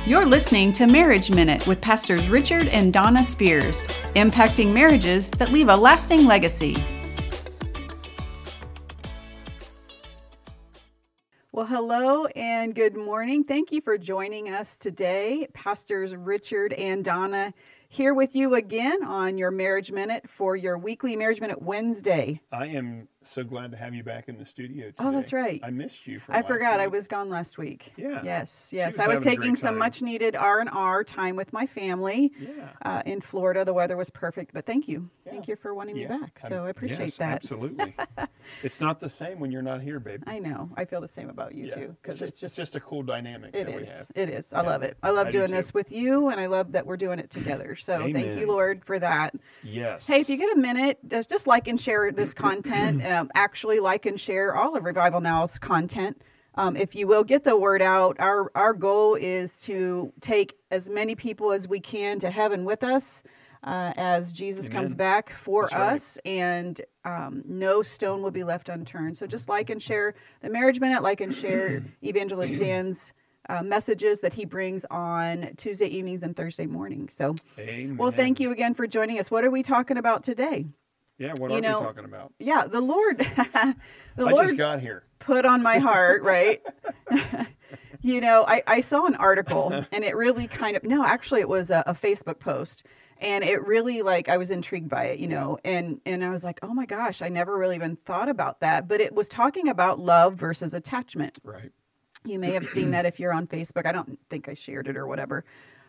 You're listening to Marriage Minute with Pastors Richard and Donna Spears, impacting marriages that leave a lasting legacy. Well, hello and good morning. Thank you for joining us today. Pastors Richard and Donna here with you again on your Marriage Minute for your weekly Marriage Minute Wednesday. I am so glad to have you back in the studio today. Oh, that's right. I missed you from I last forgot. week. I was gone last week. Yeah. Yes. I was taking some much needed R&R time with my family in Florida. The weather was perfect, but thank you. Yeah. Thank you for wanting me back. So I appreciate that. Absolutely. It's not the same when you're not here, baby. I know. I feel the same about you too. Because it's just a cool dynamic it that we is. have. It is. I love it. I love doing this with you, and I love that we're doing it together. So Thank you, Lord, for that. Yes. Hey, if you get a minute, just like and share this content. Actually like and share all of Revival Now's content. If you will, get the word out. Our goal is to take as many people as we can to heaven with us as Jesus comes back for us, and no stone will be left unturned. So just like and share the Marriage Minute, like and share Evangelist Dan's messages that he brings on Tuesday evenings and Thursday mornings. So, well, thank you again for joining us. What are we talking about today? Yeah, what are we talking about? Yeah, the Lord, Lord just got here. Put on my heart, right? I saw an article, and it really actually it was a Facebook post, and it really, I was intrigued by it, and I was like, oh my gosh, I never really even thought about that. But it was talking about love versus attachment. Right. You may have seen that if you're on Facebook. I don't think I shared it or whatever.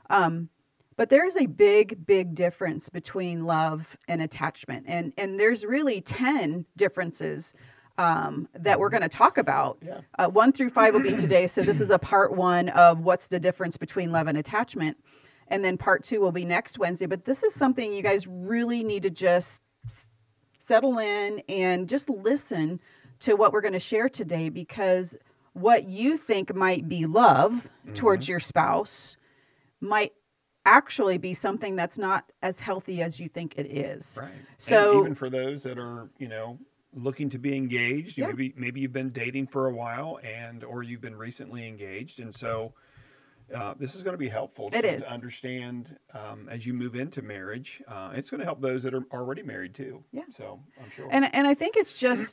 But there is a big, big difference between love and attachment. And there's really 10 differences that we're going to talk about. Yeah. 1 through 5 will be today. So this is a part 1 of what's the difference between love and attachment. And then part 2 will be next Wednesday. But this is something you guys really need to just settle in and just listen to what we're going to share today, because what you think might be love towards your spouse might actually be something that's not as healthy as you think it is. Right. So and even for those that are, looking to be engaged, maybe you've been dating for a while or you've been recently engaged. And so this is going to be helpful to understand as you move into marriage. It's going to help those that are already married too. Yeah. So I'm sure. And I think it's just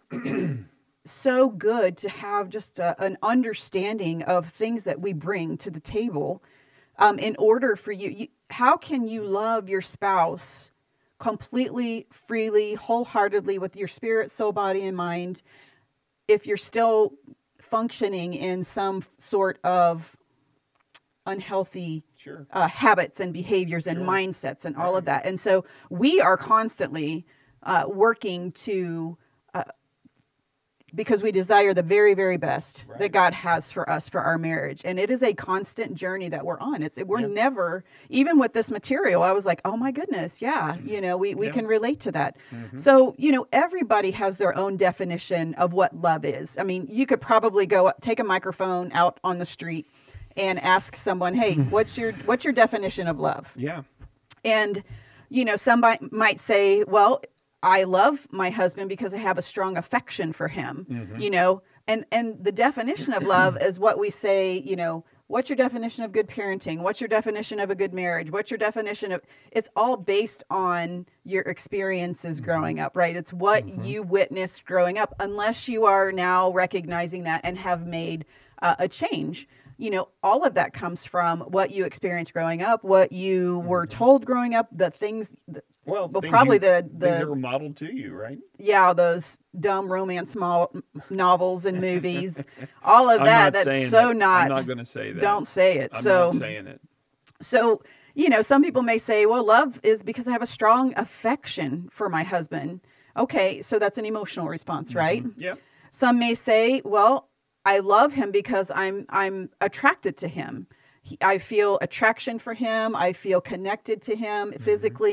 so good to have just an understanding of things that we bring to the table. In order for you, how can you love your spouse completely, freely, wholeheartedly with your spirit, soul, body, and mind if you're still functioning in some sort of unhealthy habits and behaviors and mindsets and all of that? And so we are constantly working to because we desire the very, very best that God has for us for our marriage. And it is a constant journey that we're on. We're never, even with this material, I was like, oh my goodness, we can relate to that. Mm-hmm. So, everybody has their own definition of what love is. I mean, you could probably go take a microphone out on the street and ask someone, hey, what's your definition of love? Yeah. And, somebody might say, well, I love my husband because I have a strong affection for him, and the definition of love is what we say, what's your definition of good parenting? What's your definition of a good marriage? What's your definition of, it's all based on your experiences growing up, right? It's what you witnessed growing up, unless you are now recognizing that and have made a change. All of that comes from what you experienced growing up, what you were told growing up, the things probably things that were modeled to you, right? Yeah, those dumb romance novels and movies, all of that. I'm not going to say that. Don't say it. I'm not saying it. So, some people may say, well, love is because I have a strong affection for my husband. Okay, so that's an emotional response, right? Yeah. Some may say, well, I love him because I'm attracted to him. I feel attraction for him. I feel connected to him physically.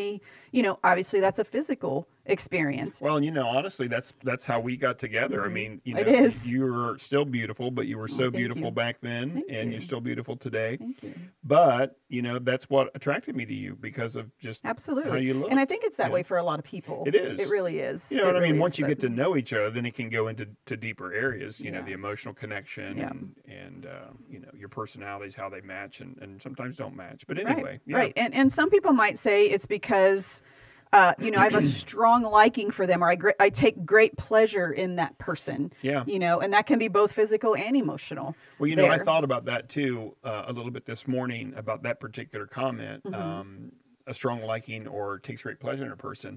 obviously that's a physical experience. Well, honestly, that's how we got together. I mean, It is. you were still beautiful, but you were so beautiful you. back then, Thank and you. you're still beautiful today. Thank you. But, that's what attracted me to you because of just Absolutely. how you look. And I think it's that way for a lot of people. It is. It really is. You know what I mean? Really Once is, you but- get to know each other, then it can go into deeper areas, Yeah. the emotional connection Yeah. and your personalities, how they match and sometimes don't match. But Right, anyway, yeah. right. And some people might say it's because, I have a strong liking for them, or I take great pleasure in that person. Yeah. And that can be both physical and emotional. Well, I there. thought about that too a little bit this morning about that particular comment, a strong liking or takes great pleasure in a person.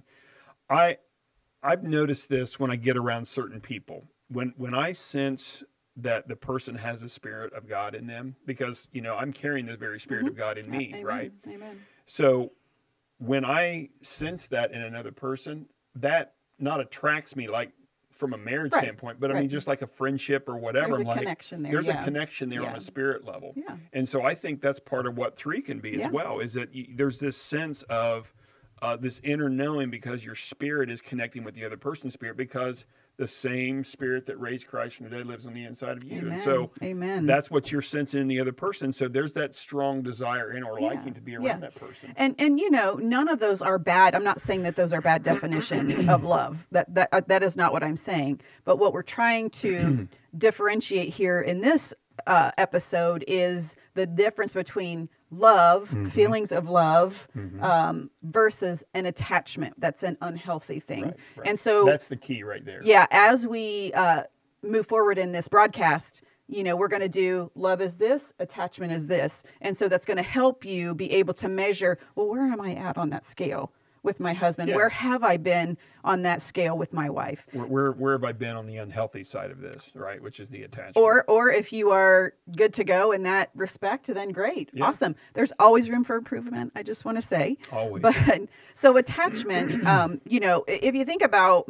I've noticed this when I get around certain people. When I sense that the person has the Spirit of God in them, because, I'm carrying the very Spirit of God in me, Amen. right? Amen. So when I sense that in another person, that not attracts me like from a marriage Right. standpoint, but I Right. mean, just like a friendship or whatever. There's I'm a like, connection there, there's yeah. a connection there on Yeah. a spirit level. Yeah. And so I think that's part of what 3 can be Yeah. as well, is that there's this sense of this inner knowing because your spirit is connecting with the other person's spirit because the same Spirit that raised Christ from the dead lives on the inside of you. Amen. And so Amen. that's what you're sensing in the other person. So there's that strong desire in or Yeah. liking to be around Yeah. that person. And none of those are bad. I'm not saying that those are bad definitions of love. That is not what I'm saying. But what we're trying to differentiate here in this episode is the difference between love, feelings of love, versus an attachment. That's an unhealthy thing. Right. And so That's the key right there. yeah, as we move forward in this broadcast, we're going to do love is this, attachment is this. And so that's going to help you be able to measure, well, where am I at on that scale with my husband? Yeah. Where have I been on that scale with my wife? Where have I been on the unhealthy side of this, right? Which is the attachment. Or if you are good to go in that respect, then great. Yeah. Awesome. There's always room for improvement, I just want to say. Always. But so attachment, if you think about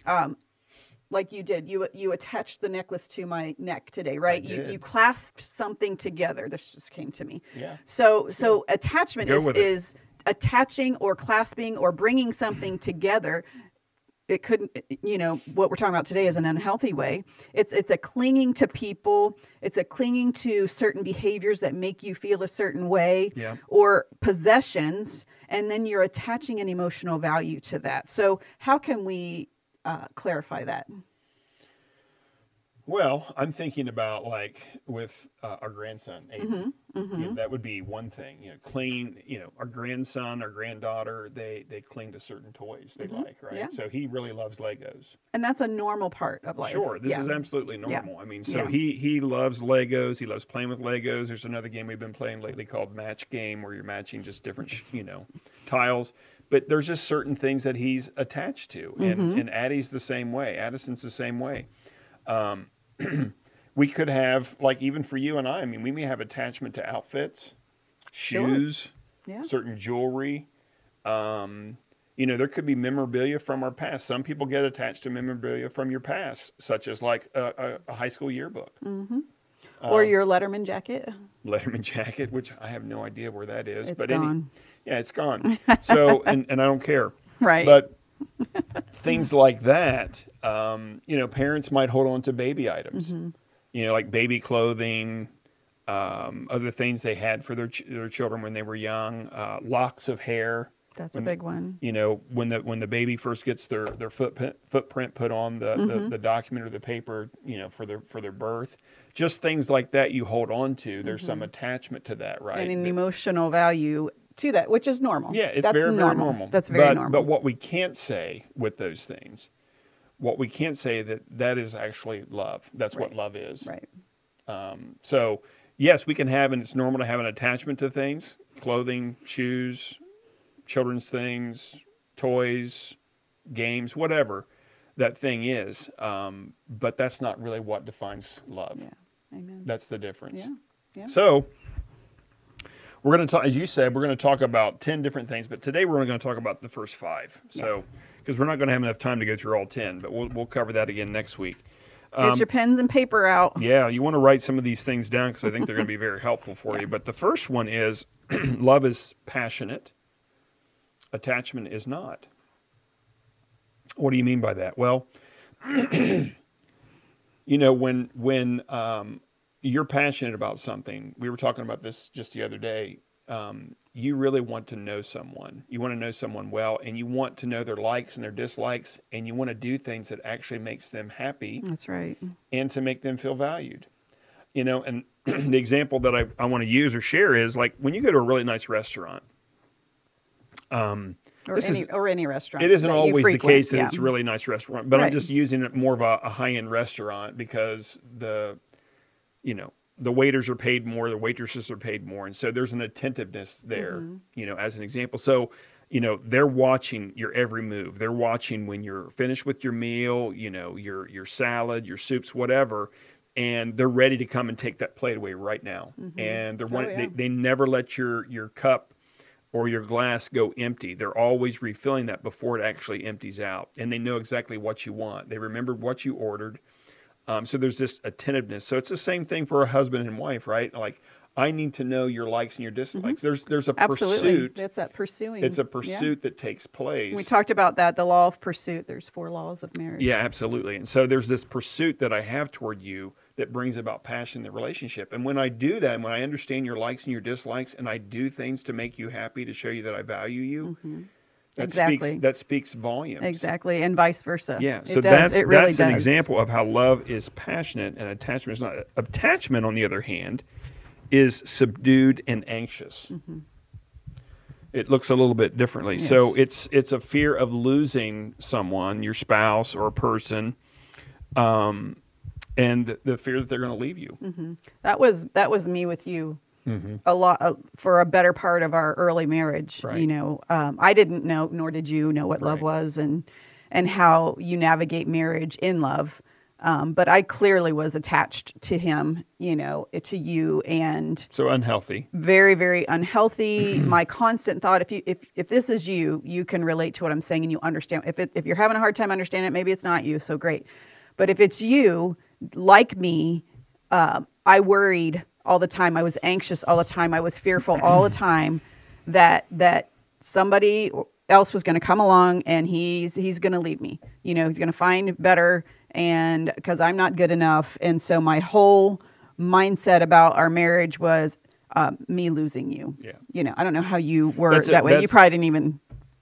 like you did, you attached the necklace to my neck today, right? I did. You clasped something together. This just came to me. Yeah. So attachment Go with it. is attaching or clasping or bringing something together. It couldn't, what we're talking about today is an unhealthy way. It's a clinging to people. It's a clinging to certain behaviors that make you feel a certain way, Yeah. or possessions, and then you're attaching an emotional value to that. So how can we clarify that? Well, I'm thinking about like with our grandson, Aiden. Mm-hmm. That would be one thing. Our grandson, our granddaughter, they cling to certain toys they like, right? Yeah. So he really loves Legos. And that's a normal part of life. Sure, this Yeah. is absolutely Yeah. normal. I mean, so Yeah. he loves Legos. He loves playing with Legos. There's another game we've been playing lately called Match Game, where you're matching just different, tiles. But there's just certain things that he's attached to, and Addie's the same way. Addison's the same way. We could have, like, even for you and I mean, we may have attachment to outfits, shoes, Yeah. certain jewelry. There could be memorabilia from our past. Some people get attached to memorabilia from your past, such as like a high school yearbook. Or your Letterman jacket. Letterman jacket, which I have no idea where that is. It's but gone. Yeah, it's gone. So, and I don't care. Right. But things like that, parents might hold on to baby items, like baby clothing, other things they had for their children when they were young, locks of hair. That's a big one. When the baby first gets their footprint put on the document or the paper, for their birth, just things like that you hold on to. There's some attachment to that, right? And an emotional value to that, which is normal. Yeah, it's That's very normal. That's very normal. But what we can't say with those things, that is actually love. That's what love is. Right. So yes, we can have, and it's normal to have an attachment to things, clothing, shoes, children's things, toys, games, whatever that thing is. But that's not really what defines love. Yeah. Amen. That's the difference. Yeah. Yeah. So we're going to talk, as you said, we're going to talk about 10 different things, but today we're only going to talk about the first 5. So, because we're not going to have enough time to go through all 10, but we'll cover that again next week. Get your pens and paper out. Yeah, you want to write some of these things down because I think they're going to be very helpful for you. But the first one is love is passionate. attachment is not. What do you mean by that? Well, you know, when you're passionate about something, we were talking about this just the other day. You really want to know someone. You want to know someone well, and you want to know their likes and their dislikes, and you want to do things that actually makes them happy. That's right. And to make them feel valued. You know, and the example that I want to use or share is like when you go to a really nice restaurant. Or any restaurant. It isn't always the case that yeah. it's a really nice restaurant, but right. I'm just using it more of a high-end restaurant because the waiters are paid more, the waitresses are paid more, and so there's an attentiveness there, Mm-hmm. you know, as an example. So, you know, they're watching your every move. They're watching when you're finished with your meal, you know, your salad, your soups, whatever, and they're ready to come and take that plate away right now. Mm-hmm. And yeah. they never let your cup or your glass go empty. They're always refilling that before it actually empties out. And they know exactly what you want. They remember what you ordered. So there's this attentiveness. So it's the same thing for a husband and wife, right? Like, I need to know your likes and your dislikes. Mm-hmm. There's a Absolutely. pursuit. That's that pursuing. It's a pursuit that takes place. We talked about that, the law of pursuit. There's 4 laws of marriage. Yeah, absolutely. And so there's this pursuit that I have toward you that brings about passion in the relationship. And when I do that, and when I understand your likes and your dislikes, and I do things to make you happy, to show you that I value you, that speaks volumes. Exactly, and vice versa. Yeah, it so does. It really that's does. an example of how love is passionate and attachment is not. Attachment, on the other hand, is subdued and anxious. Mm-hmm. It looks a little bit differently. Yes. So it's a fear of losing someone, your spouse or a person, and the fear that they're going to leave you. Mm-hmm. That was me with you. Mm-hmm. A lot for a better part of our early marriage. Right. You know, I didn't know, nor did you know what love Right. was and how you navigate marriage in love. But I clearly was attached to him, you know, to you, and So unhealthy. very, very unhealthy. My constant thought, if this is you, you can relate to what I'm saying and you understand. If you're having a hard time understanding it, maybe it's not you, so great. But if it's you, like me, I worried all the time. I was anxious all the time. I was fearful all the time that somebody else was going to come along and he's going to leave me. You know, he's going to find better, and because I'm not good enough. And so my whole mindset about our marriage was me losing you. Yeah. You know, I don't know how you were that way. You probably didn't even.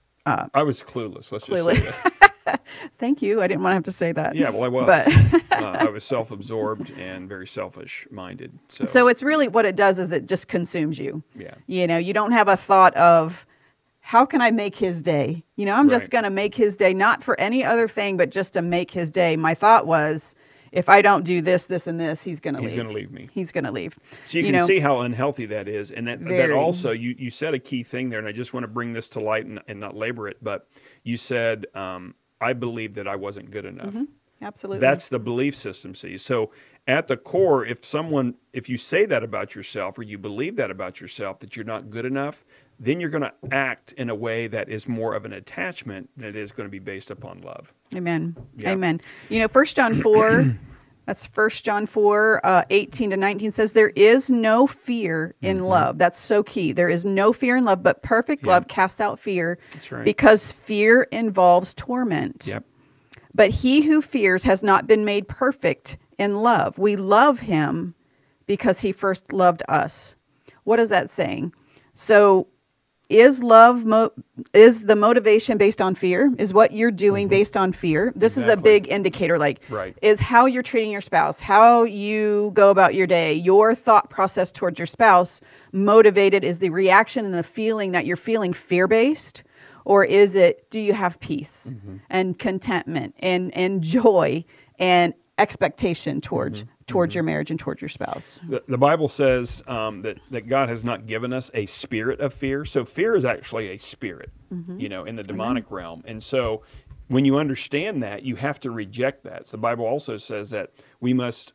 I was clueless. Let's just say that. Thank you. I didn't want to have to say that. Yeah, well, I was. But I was self-absorbed and very selfish-minded. So it's really what it does is it just consumes you. Yeah. You know, you don't have a thought of how can I make his day? You know, I'm just Right. going to make his day, not for any other thing, but just to make his day. My thought was, if I don't do this, this, and this, he's going to leave. He's going to leave me. He's going to leave. So you can see how unhealthy that is. And that Very. also, you said a key thing there, and I just want to bring this to light and not labor it, but you said, I believed that I wasn't good enough. Mm-hmm. Absolutely. That's the belief system, see. So at the core, if you say that about yourself or you believe that about yourself, that you're not good enough, then you're going to act in a way that is more of an attachment than it is going to be based upon love. Amen. Yeah. Amen. You know, 1 John 4, that's 1 John 4, 18 to 19 says, there is no fear in love. That's so key. There is no fear in love, but perfect love casts out fear. That's right. Because fear involves torment. Yep. But he who fears has not been made perfect in love. We love him because he first loved us. What is that saying? So is love, is the motivation based on fear? Is what you're doing based on fear? This is a big indicator, like, Right. is how you're treating your spouse, how you go about your day, your thought process towards your spouse motivated, is the reaction and the feeling that you're feeling fear-based? Or is it, do you have peace and contentment and joy and expectation towards your marriage and towards your spouse? The Bible says that God has not given us a spirit of fear. So fear is actually a spirit, you know, in the demonic realm. And so when you understand that, you have to reject that. So the Bible also says that we must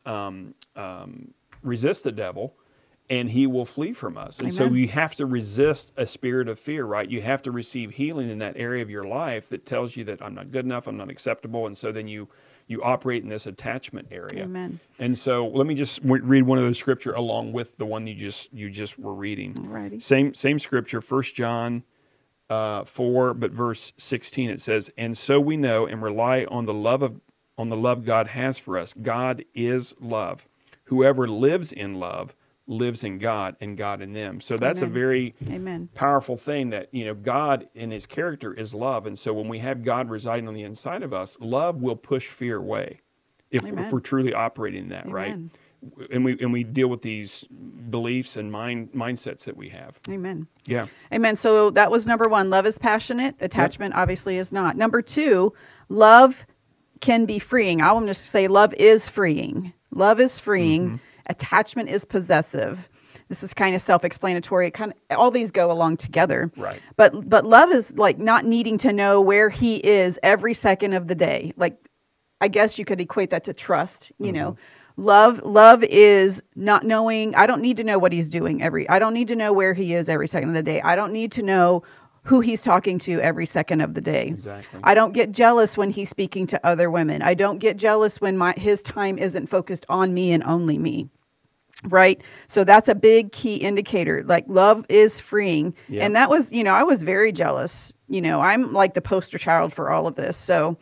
resist the devil, and he will flee from us. And so you have to resist a spirit of fear, right? You have to receive healing in that area of your life that tells you that I'm not good enough, I'm not acceptable. And so then you operate in this attachment area. Amen. And so let me just read one of those scripture along with the one you just were reading. Alrighty. Same scripture, 1 John 4, but verse 16 it says, "And so we know and rely on the love God has for us. God is love. Whoever lives in love lives in God and God in them." So that's a very powerful thing, that, God in his character is love. And so when we have God residing on the inside of us, love will push fear away if we're truly operating in that, right? And we deal with these beliefs and mindsets that we have. Amen. Yeah. Amen. So that was number 1. Love is passionate. Attachment obviously is not. Number 2, love can be freeing. I want to say love is freeing. Love is freeing. Attachment is possessive. This is kind of self-explanatory. All these go along together. Right. But love is like not needing to know where he is every second of the day. Like, I guess you could equate that to trust, you know. Love is not knowing. I don't need to know what he's doing I don't need to know where he is every second of the day. I don't need to know who he's talking to every second of the day. Exactly. I don't get jealous when he's speaking to other women. I don't get jealous when his time isn't focused on me and only me. Right? So that's a big key indicator. Like, love is freeing. Yep. And that was, I was very jealous. I'm like the poster child for all of this. So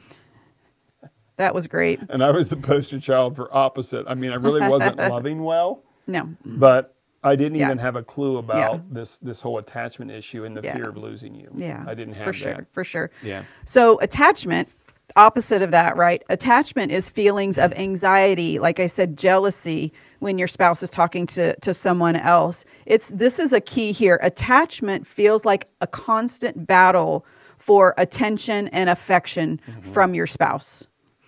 that was great. And I was the poster child for opposite. I mean, I really wasn't loving well. No. But I didn't even have a clue about this whole attachment issue and the fear of losing you. Yeah. I didn't have that. For sure. Yeah. So attachment, opposite of that, right? Attachment is feelings of anxiety, like I said, jealousy when your spouse is talking to someone else. This is a key here. Attachment feels like a constant battle for attention and affection from your spouse.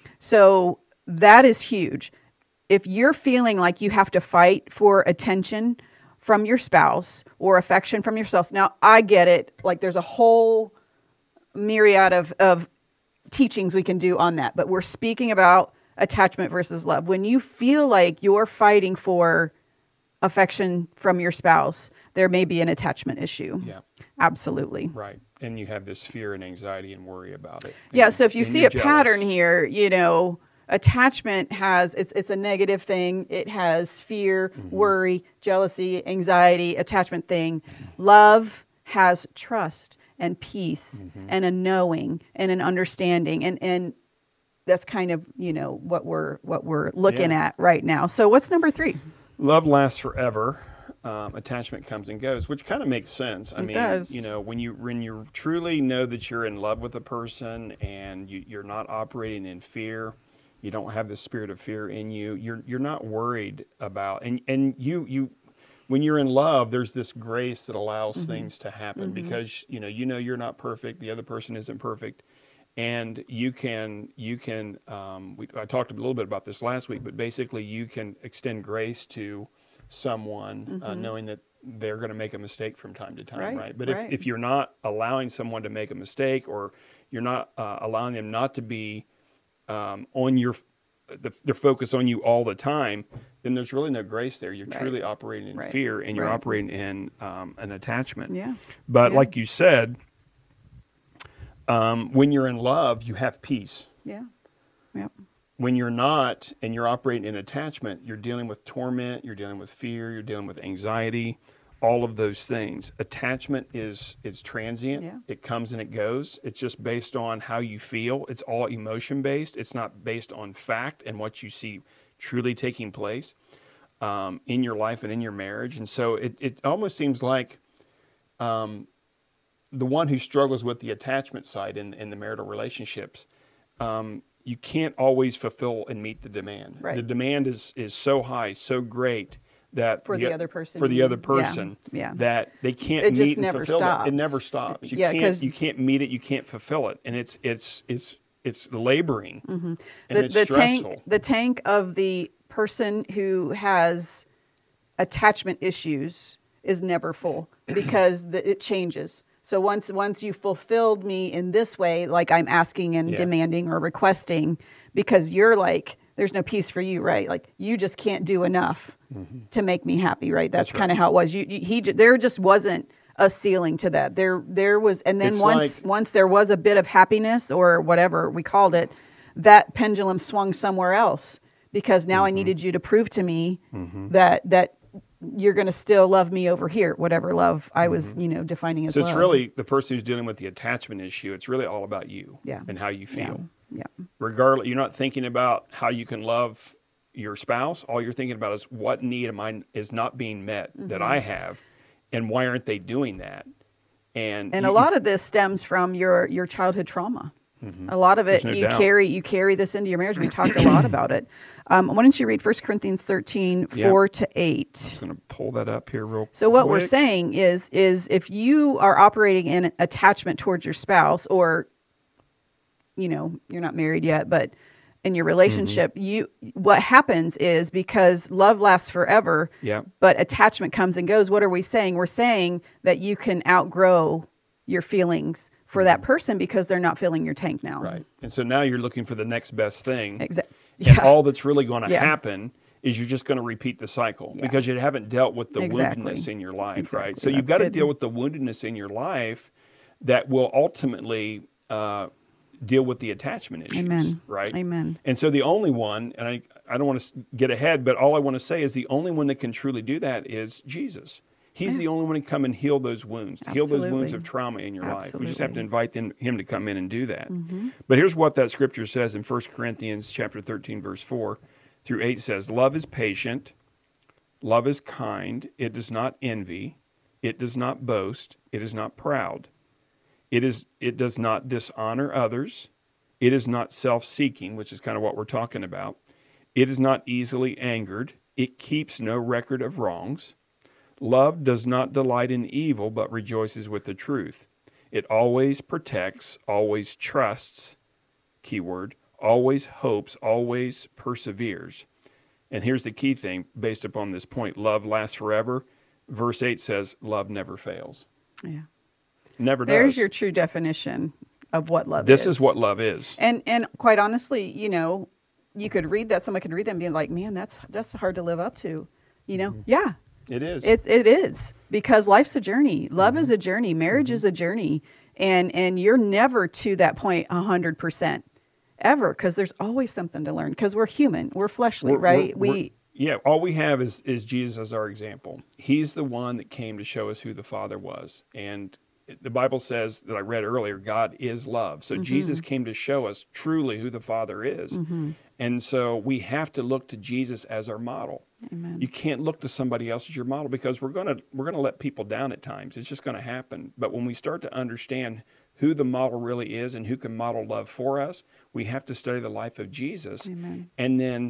So that is huge. If you're feeling like you have to fight for attention from your spouse or affection from your spouse, now I get it. Like, there's a whole myriad of teachings we can do on that, but we're speaking about attachment versus love. When you feel like you're fighting for affection from your spouse, there may be an attachment issue. Yeah. Absolutely. Right. And you have this fear and anxiety and worry about it. Yeah. So if you see a pattern here, attachment it's a negative thing. It has fear, worry, jealousy, anxiety, attachment thing. Love has trust and peace and a knowing and an understanding. And that's kind of, what we're looking at right now. So what's number 3? Love lasts forever. Attachment comes and goes, which kind of makes sense. I mean, does. when you truly know that you're in love with a person and you're not operating in fear, you don't have the spirit of fear in you. You're not worried about, and you when you're in love, there's this grace that allows things to happen because you're not perfect. The other person isn't perfect. And I talked a little bit about this last week, but basically you can extend grace to someone knowing that they're going to make a mistake from time to time, right? But if you're not allowing someone to make a mistake, or you're not allowing them not to be their focus on you all the time, then there's really no grace there. You're truly operating in fear, and you're operating in an attachment. Yeah. But like you said, when you're in love, you have peace. Yeah. Yep. When you're not, and you're operating in attachment, you're dealing with torment, you're dealing with fear, you're dealing with anxiety, all of those things. Attachment is transient. Yeah. It comes and it goes. It's just based on how you feel. It's all emotion based. It's not based on fact and what you see truly taking place in your life and in your marriage. And so it almost seems like the one who struggles with the attachment side in the marital relationships, you can't always fulfill and meet the demand. Right. The demand is so high, so great that for the other person that they can't meet and fulfill it. It never stops. You can't meet it. You can't fulfill it, and it's laboring and it's stressful. The tank of the person who has attachment issues is never full because it changes. So once you fulfilled me in this way, like I'm asking and demanding or requesting, because you're like, there's no peace for you, right? Like you just can't do enough to make me happy, right? That's kind of how it was. There just wasn't a ceiling to that. There was, and then once there was a bit of happiness or whatever we called it, that pendulum swung somewhere else because now I needed you to prove to me that you're going to still love me over here, whatever love I was, defining as so love. it's really the person who's dealing with the attachment issue. It's really all about you Yeah. and how you feel. Yeah. Regardless, you're not thinking about how you can love your spouse. All you're thinking about is what need of mine is not being met that I have, and why aren't they doing that? And a lot of this stems from your childhood trauma. A lot of it, no you doubt. carry this into your marriage. We talked a lot about it. Why don't you read 1 Corinthians 13, 4 to 8. I'm just going to pull that up here real quick. So what we're saying is if you are operating in attachment towards your spouse, or, you're not married yet, but in your relationship, what happens is, because love lasts forever, but attachment comes and goes. What are we saying? We're saying that you can outgrow your feelings for that person because they're not filling your tank now. Right. And so now you're looking for the next best thing. Exactly. And all that's really going to happen is you're just going to repeat the cycle because you haven't dealt with the woundedness in your life, right? So you've got to deal with the woundedness in your life that will ultimately deal with the attachment issues, right? Amen. And so the only one, and I don't want to get ahead, but all I want to say is the only one that can truly do that is Jesus. He's the only one who can come and heal those wounds, heal those wounds of trauma in your life. We just have to invite him to come in and do that. But here's what that scripture says in 1 Corinthians chapter 13, verse 4 through 8 says, love is patient, love is kind, it does not envy, it does not boast, it is not proud, it does not dishonor others, it is not self-seeking, which is kind of what we're talking about, it is not easily angered, it keeps no record of wrongs. Love does not delight in evil, but rejoices with the truth. It always protects, always trusts, keyword, always hopes, always perseveres. And here's the key thing based upon this point. Love lasts forever. Verse 8 says, love never fails. Yeah. Never does. There's your true definition of what love is. This is what love is. And quite honestly, you could read that, someone could read that and be like, man, that's hard to live up to. Yeah. It is. It is, because life's a journey. Love is a journey. Marriage is a journey. And you're never to that point 100% ever, because there's always something to learn, because we're human. We're fleshly, right? All we have is Jesus as our example. He's the one that came to show us who the Father was. And the Bible says that I read earlier, God is love. So Jesus came to show us truly who the Father is. And so we have to look to Jesus as our model. Amen. You can't look to somebody else as your model, because we're gonna let people down at times. It's just going to happen. But when we start to understand who the model really is and who can model love for us, we have to study the life of Jesus. Amen. And then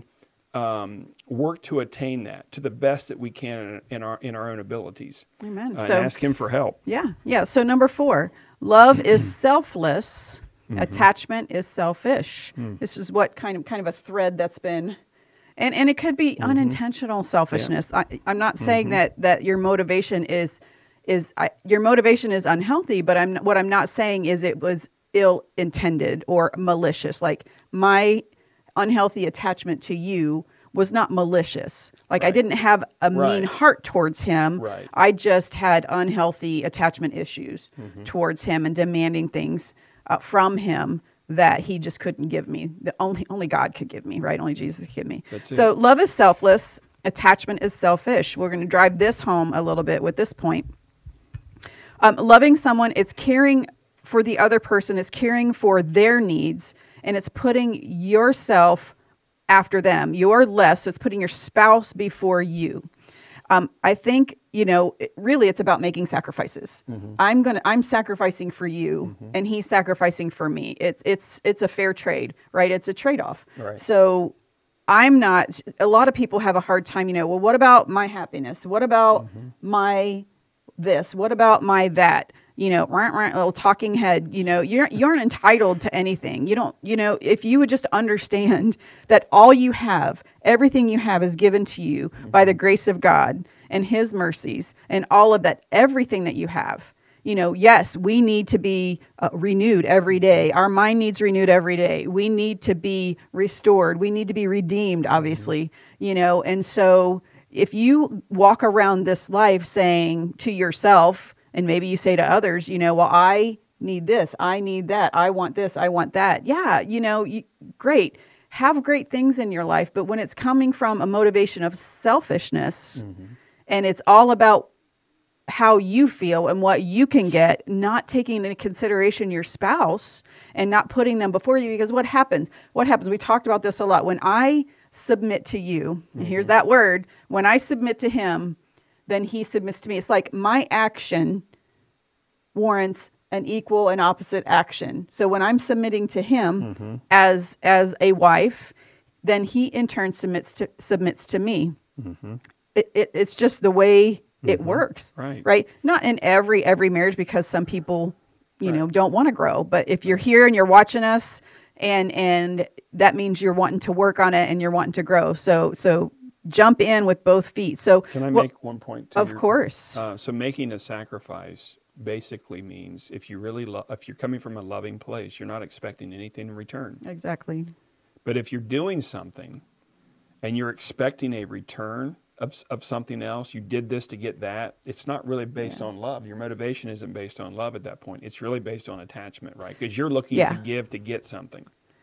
work to attain that to the best that we can in our own abilities. Amen. So ask him for help. Yeah. So number 4, love is selfless. Attachment is selfish. This is what kind of a thread that's been, and it could be unintentional selfishness. I'm not saying that your motivation is your motivation is unhealthy, but what I'm not saying is it was ill-intended or malicious. Like, my unhealthy attachment to you was not malicious. Like, I didn't have a mean heart towards him. Right. I just had unhealthy attachment issues towards him and demanding things from him that he just couldn't give me. The only God could give me, right? Only Jesus could give me. So love is selfless. Attachment is selfish. We're going to drive this home a little bit with this point. Loving someone, it's caring for the other person, it's caring for their needs, and it's putting yourself after them. You're less, so it's putting your spouse before you. I think, really it's about making sacrifices. I'm sacrificing for you, and he's sacrificing for me. It's a fair trade, right? It's a trade-off. Right. So a lot of people have a hard time, well, what about my happiness? What about my this? What about my that? Little talking head, you aren't entitled to anything. If you would just understand that all you have, everything you have is given to you by the grace of God and his mercies and all of that, everything that you have. Yes, we need to be renewed every day. Our mind needs renewed every day. We need to be restored. We need to be redeemed, obviously, and so if you walk around this life saying to yourself, and maybe you say to others, well, I need this, I need that, I want this, I want that. Yeah, great. Have great things in your life, but when it's coming from a motivation of selfishness And it's all about how you feel and what you can get, not taking into consideration your spouse and not putting them before you. Because what happens? We talked about this a lot. When I submit to you, and here's that word, when I submit to him, then he submits to me. It's like my action warrants an equal and opposite action. So when I'm submitting to him as a wife, then he in turn submits to me. It's just the way it works, right? Not in every marriage, because some people, you know, don't want to grow. But if you're here and you're watching us, and that means you're wanting to work on it and you're wanting to grow. So jump in with both feet. So can I make one point? Of course. So making a sacrifice basically means if you really if you're coming from a loving place, you're not expecting anything in return. Exactly. But if you're doing something and you're expecting a return of something else, you did this to get that, it's not really based on love. Your motivation isn't based on love at that point. It's really based on attachment, right? Because you're looking to give to get something.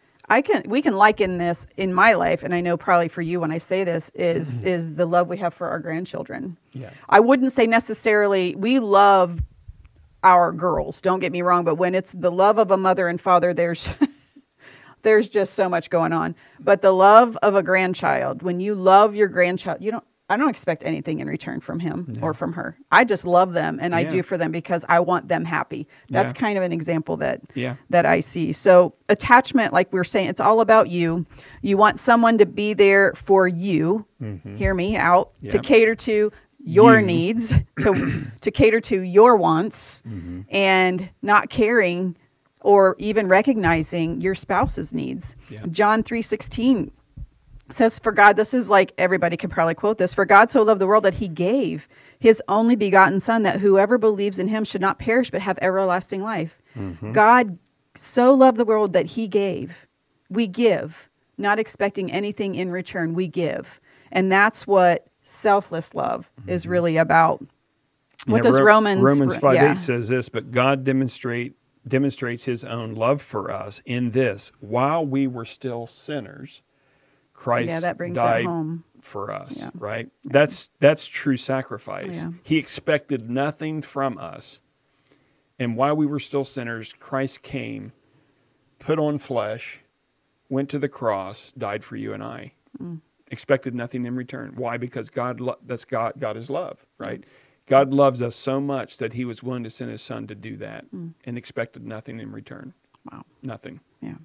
We can liken this in my life, and I know probably for you when I say this, is the love we have for our grandchildren. Yeah. I wouldn't say necessarily we love our girls, don't get me wrong, but when it's the love of a mother and father, there's there's just so much going on. But the love of a grandchild, when you love your grandchild, I don't expect anything in return from him or from her. I just love them, and I do for them because I want them happy. That's kind of an example that I see. So attachment, like we were saying, it's all about you. You want someone to be there for you, hear me out, to cater to your needs, to cater to your wants, and not caring or even recognizing your spouse's needs. Yeah. John 3:16 says, for God, this is like, everybody can probably quote this, for God so loved the world that he gave his only begotten son, that whoever believes in him should not perish but have everlasting life. God so loved the world that he gave. We give, not expecting anything in return. We give. And that's what selfless love is really about. What does Romans 5:8 says this, but God demonstrates his own love for us in this: while we were still sinners, Christ died for us, right? That's true sacrifice. Yeah. He expected nothing from us. And while we were still sinners, Christ came, put on flesh, went to the cross, died for you and I. Expected nothing in return. Why? Because God is love, right? God loves us so much that he was willing to send his son to do that and expected nothing in return. Wow. Nothing. Yeah.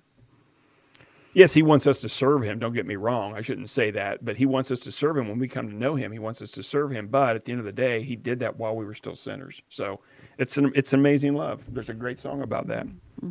Yes, he wants us to serve him. Don't get me wrong. I shouldn't say that, but he wants us to serve him when we come to know him. He wants us to serve him. But at the end of the day, he did that while we were still sinners. So it's amazing love. There's a great song about that.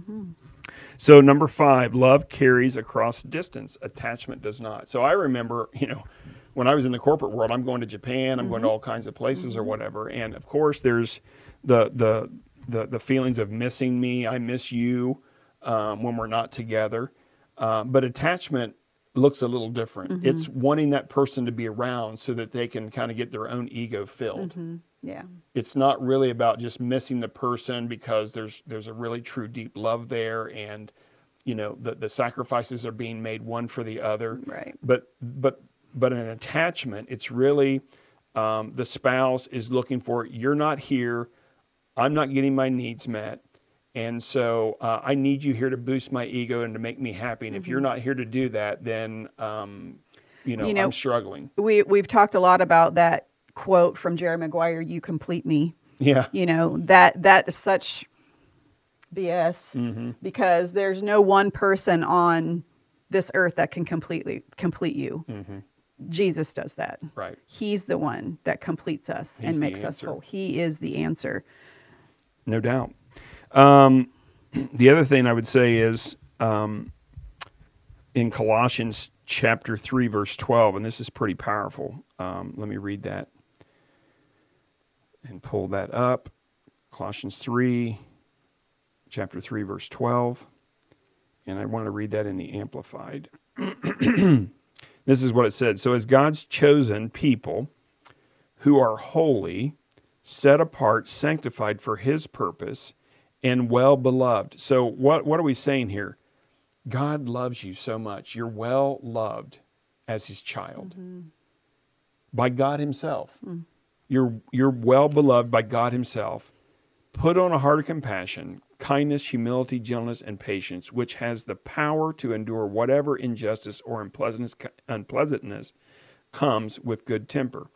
So number 5, love carries across distance. Attachment does not. So I remember, when I was in the corporate world, I'm going to Japan, I'm going to all kinds of places or whatever. And of course, there's the feelings of missing me. I miss you when we're not together. But attachment looks a little different. It's wanting that person to be around so that they can kind of get their own ego filled. Yeah. It's not really about just missing the person because there's a really true deep love there, and the sacrifices are being made one for the other. Right. But an attachment, it's really the spouse is looking for, you're not here, I'm not getting my needs met. And so I need you here to boost my ego and to make me happy. And if you're not here to do that, then, I'm struggling. We've talked a lot about that quote from Jerry Maguire, "You complete me." Yeah. That is such BS because there's no one person on this earth that can complete you. Jesus does that. Right. He's the one that completes us and makes us whole. He is the answer. No doubt. The other thing I would say is in Colossians chapter 3, verse 12, and this is pretty powerful. Let me read that and pull that up. Colossians 3, chapter 3, verse 12. And I want to read that in the Amplified. This is what it said. So as God's chosen people who are holy, set apart, sanctified for his purpose, and well-beloved. So what are we saying here? God loves you so much. You're well-loved as his child by God himself. You're well beloved by God himself. Put on a heart of compassion, kindness, humility, gentleness, and patience, which has the power to endure whatever injustice or unpleasantness comes with good temper.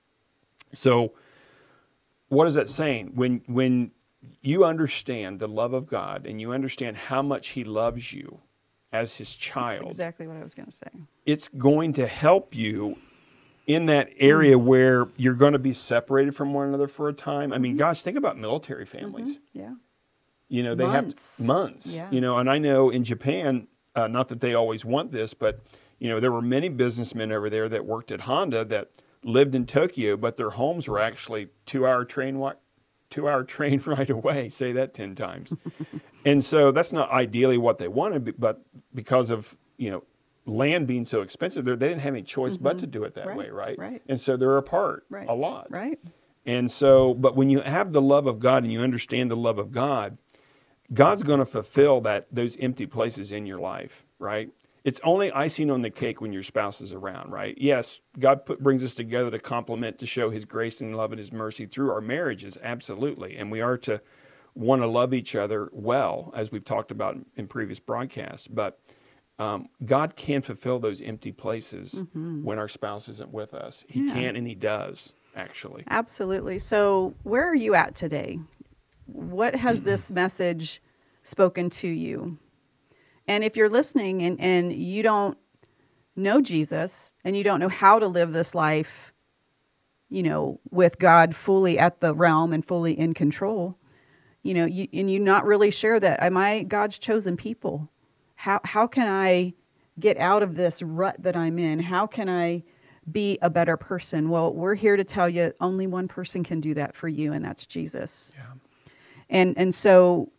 So what is that saying? When you understand the love of God and you understand how much he loves you as his child. That's exactly what I was going to say. It's going to help you in that area where you're going to be separated from one another for a time. I mean, gosh, think about military families. Yeah. You know, they Months. have months, Yeah. you know, and I know in Japan, not that they always want this, but, you know, there were many businessmen over there that worked at Honda that lived in Tokyo, but their homes were actually 2-hour train ride away. Say that 10 times. And so that's not ideally what they wanted, but because of, you know, land being so expensive, they didn't have any choice but to do it that way, right? Right. And so they're apart a lot. Right. And so, but when you have the love of God and you understand the love of God, God's going to fulfill those empty places in your life, right? It's only icing on the cake when your spouse is around, right? Yes, God brings us together to complement, to show his grace and love and his mercy through our marriages, absolutely. And we are to want to love each other well, as we've talked about in previous broadcasts. But God can fulfill those empty places when our spouse isn't with us. He can, and he does, actually. Absolutely. So where are you at today? What has this message spoken to you? And if you're listening and you don't know Jesus and you don't know how to live this life, you know, with God fully at the realm and fully in control, you know, and you're not really sure that, am I God's chosen people? How can I get out of this rut that I'm in? How can I be a better person? Well, we're here to tell you only one person can do that for you, and that's Jesus. Yeah. And so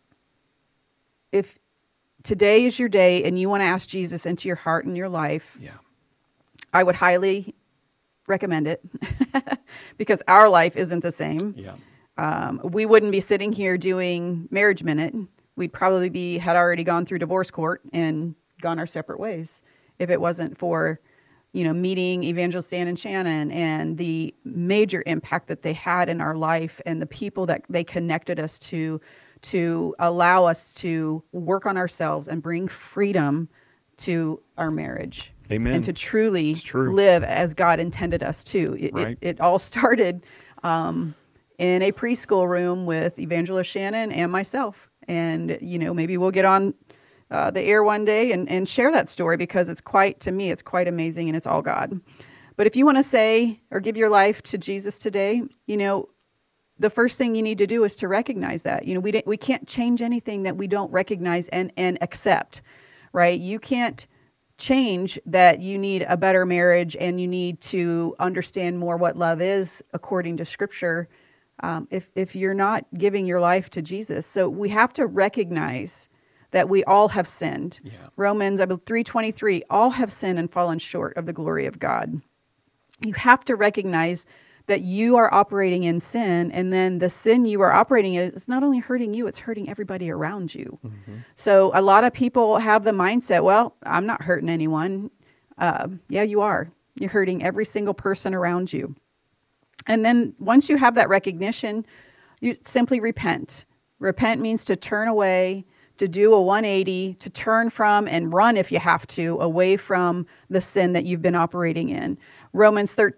if today is your day and you want to ask Jesus into your heart and your life, I would highly recommend it because our life isn't the same. We wouldn't be sitting here doing Marriage Minute. We'd probably had already gone through divorce court and gone our separate ways if it wasn't for, you know, meeting Evangelist Dan and Shannon and the major impact that they had in our life and the people that they connected us to allow us to work on ourselves and bring freedom to our marriage. Amen. And to truly live as God intended us to. It all started in a preschool room with Evangelist Shannon and myself. And, you know, maybe we'll get on the air one day and share that story because it's quite amazing and it's all God. But if you want to say or give your life to Jesus today, you know, the first thing you need to do is to recognize that. You know, we can't change anything that we don't recognize and accept, right? You can't change that you need a better marriage and you need to understand more what love is according to Scripture if you're not giving your life to Jesus. So we have to recognize that we all have sinned. Romans 3:23, all have sinned and fallen short of the glory of God. You have to recognize that you are operating in sin, and then the sin you are operating in is not only hurting you, it's hurting everybody around you. So a lot of people have the mindset, well, I'm not hurting anyone. Yeah, you are. You're hurting every single person around you. And then once you have that recognition, you simply repent. Repent means to turn away, to do a 180, to turn from and run if you have to, away from the sin that you've been operating in. Luke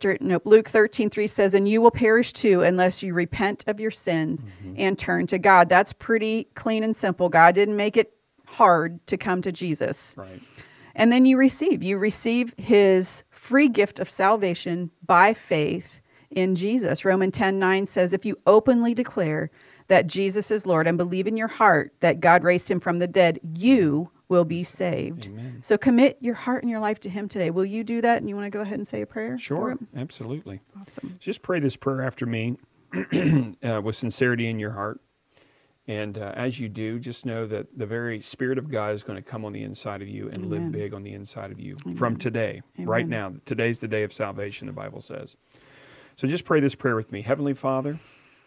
13:3 says, and you will perish too unless you repent of your sins and turn to God. That's pretty clean and simple. God didn't make it hard to come to Jesus. Right. And then you receive his free gift of salvation by faith in Jesus. Romans 10:9 says, if you openly declare that Jesus is Lord and believe in your heart that God raised him from the dead, you will be saved. Amen. So commit your heart and your life to him today. Will you do that? And you want to go ahead and say a prayer? Sure, absolutely. Awesome. Just pray this prayer after me with sincerity in your heart. And as you do, just know that the very Spirit of God is going to come on the inside of you and live big on the inside of you from today, right now. Today's the day of salvation, the Bible says. So just pray this prayer with me. Heavenly Father,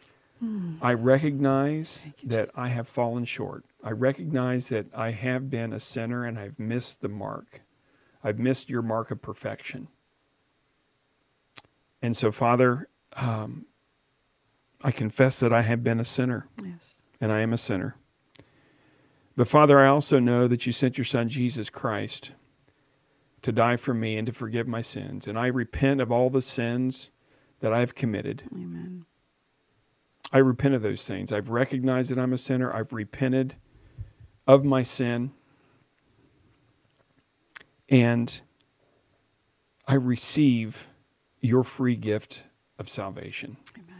I recognize that I have fallen short. I recognize that I have been a sinner and I've missed the mark. I've missed your mark of perfection. And so, Father, I confess that I have been a sinner. Yes. And I am a sinner. But Father, I also know that you sent your Son, Jesus Christ, to die for me and to forgive my sins. And I repent of all the sins that I have committed. Amen. I repent of those things. I've recognized that I'm a sinner. I've repented of my sin. And I receive your free gift of salvation. Amen.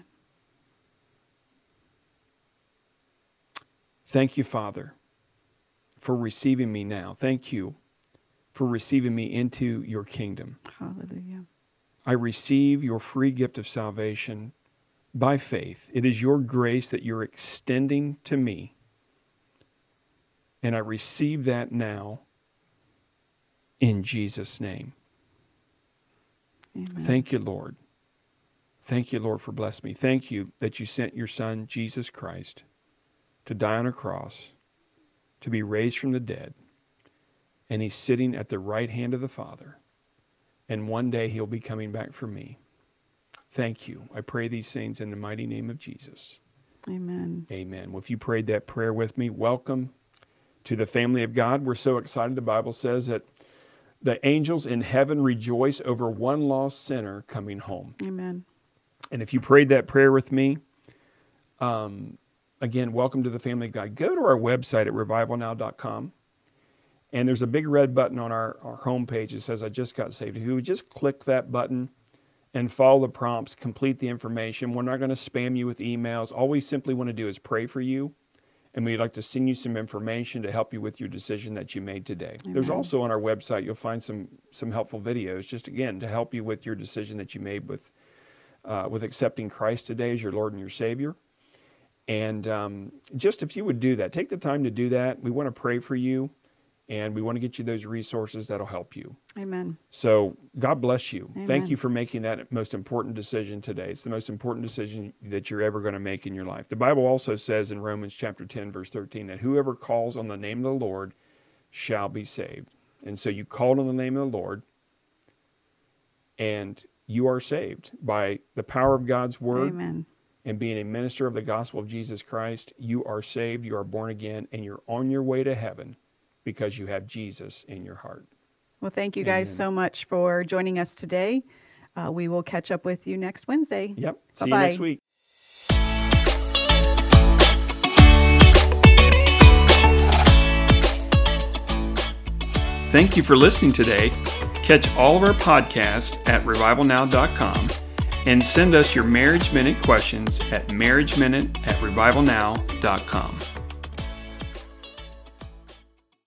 Thank you, Father, for receiving me now. Thank you for receiving me into your kingdom. Hallelujah. I receive your free gift of salvation by faith. It is your grace that you're extending to me. And I receive that now in Jesus' name. Amen. Thank you, Lord. Thank you, Lord, for blessing me. Thank you that you sent your Son, Jesus Christ, to die on a cross, to be raised from the dead. And he's sitting at the right hand of the Father. And one day he'll be coming back for me. Thank you. I pray these things in the mighty name of Jesus. Amen. Amen. Well, if you prayed that prayer with me, welcome to the family of God. We're so excited. The Bible says that the angels in heaven rejoice over one lost sinner coming home. Amen. And if you prayed that prayer with me, again, welcome to the family of God. Go to our website at revivalnow.com. And there's a big red button on our homepage that says, I just got saved. If you would just click that button and follow the prompts, complete the information. We're not going to spam you with emails. All we simply want to do is pray for you. And we'd like to send you some information to help you with your decision that you made today. Amen. There's also on our website, you'll find some helpful videos, just again, to help you with your decision that you made with accepting Christ today as your Lord and your Savior. And just if you would do that, take the time to do that. We want to pray for you. And we want to get you those resources that'll help you. Amen. So God bless you. Amen. Thank you for making that most important decision today. It's the most important decision that you're ever going to make in your life. The Bible also says in Romans chapter 10, verse 13, that whoever calls on the name of the Lord shall be saved. And so you called on the name of the Lord, and you are saved by the power of God's word. Amen. And being a minister of the gospel of Jesus Christ. You are saved, you are born again, and you're on your way to heaven, because you have Jesus in your heart. Well, thank you guys so much for joining us today. We will catch up with you next Wednesday. Yep. Bye-bye. See you next week. Thank you for listening today. Catch all of our podcasts at revivalnow.com and send us your Marriage Minute questions at marriageminute@revivalnow.com.